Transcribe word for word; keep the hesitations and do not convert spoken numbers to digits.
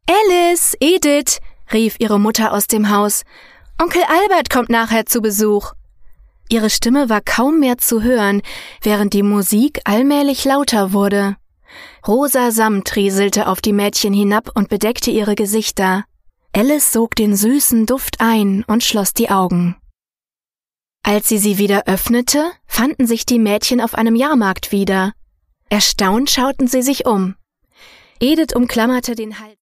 Alice, Edith, rief ihre Mutter aus dem Haus. Onkel Albert kommt nachher zu Besuch. Ihre Stimme war kaum mehr zu hören, während die Musik allmählich lauter wurde. Rosa Samt rieselte auf die Mädchen hinab und bedeckte ihre Gesichter. Alice sog den süßen Duft ein und schloss die Augen. Als sie sie wieder öffnete, fanden sich die Mädchen auf einem Jahrmarkt wieder. Erstaunt schauten sie sich um. Edith umklammerte den Hals.